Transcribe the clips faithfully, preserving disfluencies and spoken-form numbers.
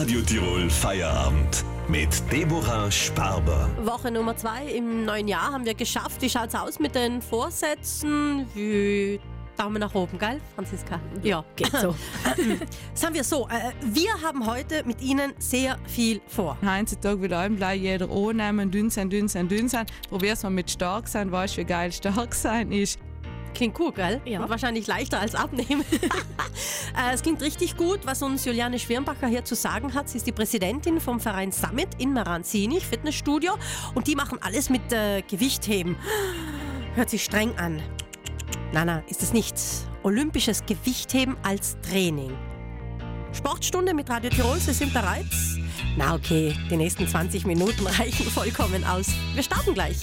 Radio Tirol Feierabend mit Deborah Sparber. Woche Nummer zwei im neuen Jahr haben wir geschafft. Wie schaut's aus mit den Vorsätzen? Wie Daumen nach oben, gell, Franziska? Ja, geht so. Sagen wir so, äh, wir haben heute mit Ihnen sehr viel vor. Heutzutage will einem gleich jeder annehmen, dünn sein, dünn sein, dünn sein. Probier's mal mit stark sein, weißt du, wie geil stark sein ist. Klingt cool, gell? Ja. Und wahrscheinlich leichter als abnehmen. äh, es klingt richtig gut, was uns Juliane Schwirnbacher hier zu sagen hat. Sie ist die Präsidentin vom Verein Summit in Meranzini, Fitnessstudio. Und die machen alles mit äh, Gewichtheben. Hört sich streng an. Nein, nein, ist es nicht. Olympisches Gewichtheben als Training. Sportstunde mit Radio Tirol, Sie sind bereit? Na okay, die nächsten zwanzig Minuten reichen vollkommen aus. Wir starten gleich.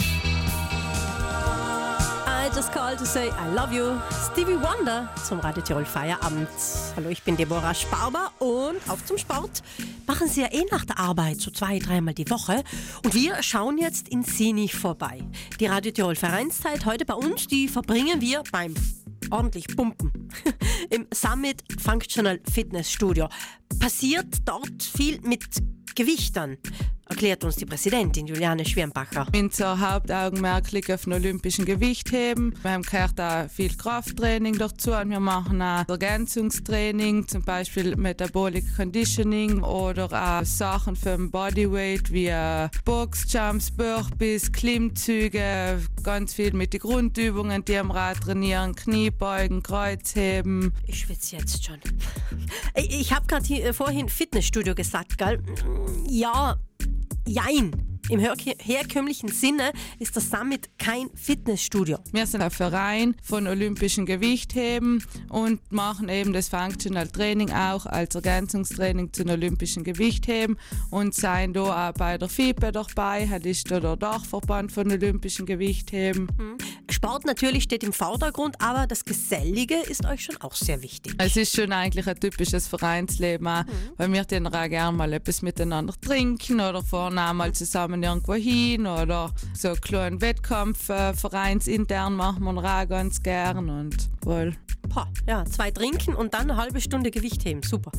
I just called to say I love you. Stevie Wonder zum Radio Tirol Feierabend. Hallo, ich bin Deborah Sparber und auf zum Sport. Machen Sie ja eh nach der Arbeit so zwei, dreimal die Woche. Und wir schauen jetzt in Sinich vorbei. Die Radio Tirol Vereinszeit heute bei uns, die verbringen wir beim ordentlich Pumpen im Summit Functional Fitness Studio. Passiert dort viel mit Gewichtern, erklärt uns die Präsidentin Juliane Schwirnbacher. Unser Hauptaugenmerk liegt auf dem olympischen Gewichtheben. Wir haben gehört auch viel Krafttraining dazu und wir machen auch Ergänzungstraining, zum Beispiel Metabolic Conditioning oder auch Sachen für den Bodyweight wie Boxjumps, Burpees, Klimmzüge, ganz viel mit den Grundübungen, die am Rad trainieren, Kniebeugen, Kreuzheben. Ich schwitze jetzt schon. Ich habe gerade vorhin Fitnessstudio gesagt, gell? Ja, jein. Im herkömmlichen Sinne ist das Summit kein Fitnessstudio. Wir sind ein Verein von olympischen Gewichtheben und machen eben das Functional Training auch als Ergänzungstraining zum olympischen Gewichtheben und sind da auch bei der F I B E dabei, das ist da der Dachverband von olympischen Gewichtheben. Mhm. Sport natürlich steht im Vordergrund, aber das Gesellige ist euch schon auch sehr wichtig. Es ist schon eigentlich ein typisches Vereinsleben, auch, mhm. weil wir dann auch gerne mal etwas miteinander trinken oder fahren auch mal zusammen irgendwo hin oder so einen kleinen Wettkampf äh, vereinsintern machen wir auch ganz gern und wohl. Boah, ja, zwei trinken und dann eine halbe Stunde Gewichtheben, super.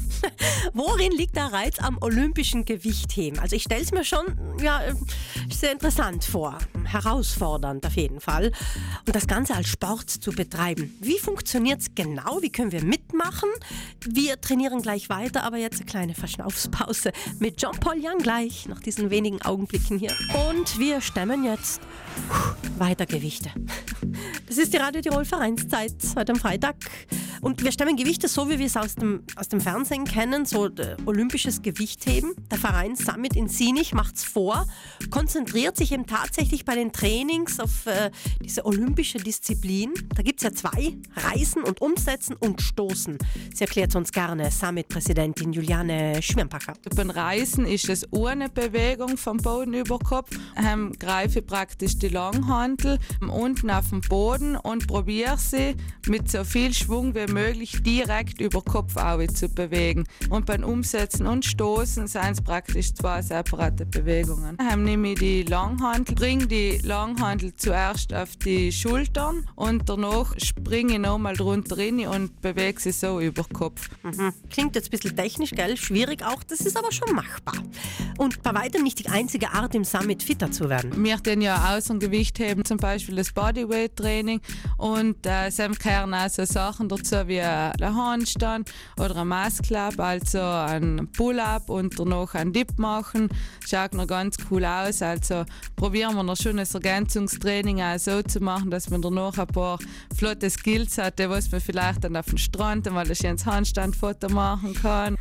Worin liegt der Reiz am olympischen Gewichtheben? Also ich stelle es mir schon ja, sehr interessant vor, herausfordernd auf jeden Fall. Und das Ganze als Sport zu betreiben. Wie funktioniert es genau? Wie können wir mitmachen? Wir trainieren gleich weiter, aber jetzt eine kleine Verschnaufspause mit Jean-Paul Young gleich, nach diesen wenigen Augenblicken hier. Und wir stemmen jetzt weiter Gewichte. Das ist die Radio Tirol Vereinszeit heute am Freitag. Und wir stemmen Gewichte so, wie wir es aus dem, aus dem Fernsehen kennen, so äh, olympisches Gewichtheben. Der Verein Summit in Sinich macht es vor, konzentriert sich eben tatsächlich bei den Trainings auf äh, diese olympische Disziplin. Da gibt es ja zwei, Reißen und Umsetzen und Stoßen. Sie erklärt uns gerne Summit-Präsidentin Juliane Schwirnbacher. Beim Reißen ist es ohne Bewegung vom Boden über Kopf. Ähm, greife praktisch die Langhantel unten auf den Boden und probiere sie mit so viel Schwung wie möglich direkt über Kopf zu bewegen. Und beim Umsetzen und Stoßen sind es praktisch zwei separate Bewegungen. Dann nehme ich die Langhantel, bringe die Langhantel zuerst auf die Schultern und danach springe ich nochmal drunter rein und bewege sie so über Kopf. Mhm. Klingt jetzt ein bisschen technisch, gell? Schwierig auch, das ist aber schon machbar. Und bei weitem nicht die einzige Art, im Summit fitter zu werden. Wir haben ja außer Gewichtheben zum Beispiel das Bodyweight-Training und äh, es gehören auch so Sachen dazu wie ein Handstand oder ein Muscle-Up, also ein Pull-Up und danach einen Dip machen. Schaut noch ganz cool aus. Also probieren wir noch schon das Ergänzungstraining auch so zu machen, dass man danach ein paar flotte Skills hat, die was man vielleicht dann auf dem Strand mal ein schönes Handstandfoto machen kann.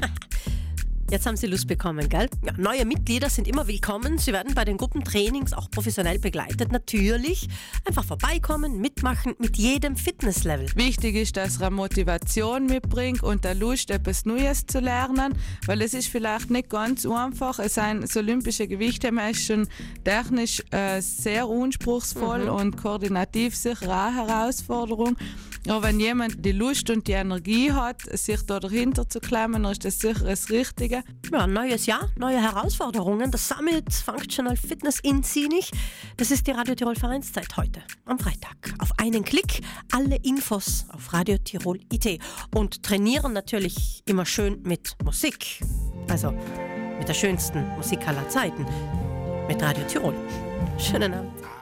Jetzt haben Sie Lust bekommen, gell? Ja, neue Mitglieder sind immer willkommen. Sie werden bei den Gruppentrainings auch professionell begleitet. Natürlich einfach vorbeikommen, mitmachen mit jedem Fitnesslevel. Wichtig ist, dass er eine Motivation mitbringt und eine Lust, etwas Neues zu lernen, weil es ist vielleicht nicht ganz einfach. Es sind das olympische Gewichtheben ist schon technisch äh, sehr anspruchsvoll mhm. und koordinativ sicher auch eine Herausforderung. Aber wenn jemand die Lust und die Energie hat, sich da dahinter zu klemmen, dann ist das sicher das Richtige. Ja, neues Jahr, neue Herausforderungen. Das Summit Functional Fitness in Sinich. Das ist die Radio Tirol Vereinszeit heute, am Freitag. Auf einen Klick alle Infos auf Radio Tirol punkt I T. Und trainieren natürlich immer schön mit Musik. Also mit der schönsten Musik aller Zeiten, mit Radio Tirol. Schönen Abend.